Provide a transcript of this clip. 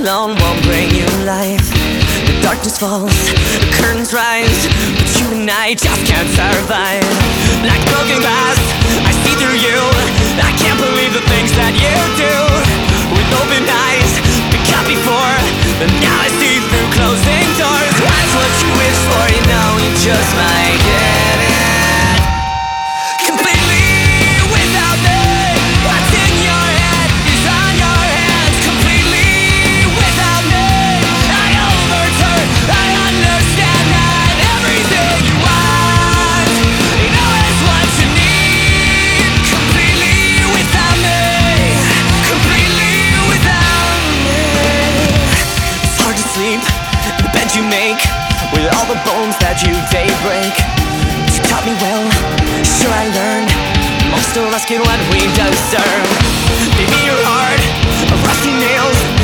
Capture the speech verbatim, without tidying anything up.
alone won't bring you life. The darkness falls, the curtains rise, but you and I just can't survive. Like broken glass, I see through you. I can't believe the things that you do. With open eyes, been cut before, but now I see through closing doors. That's what you wish for, you know you just might get it. The bed you make, with all the bones that you daybreak. You taught me well, sure I learned. Most of us get what we deserve. Baby, you're hard, rusty nails.